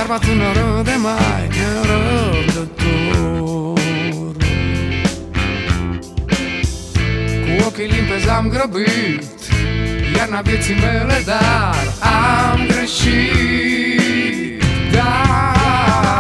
bărbat rău de mai nerăbdător. Cu ochii limpezi am grăbit iarna vieții mele, dar am greșit. Dar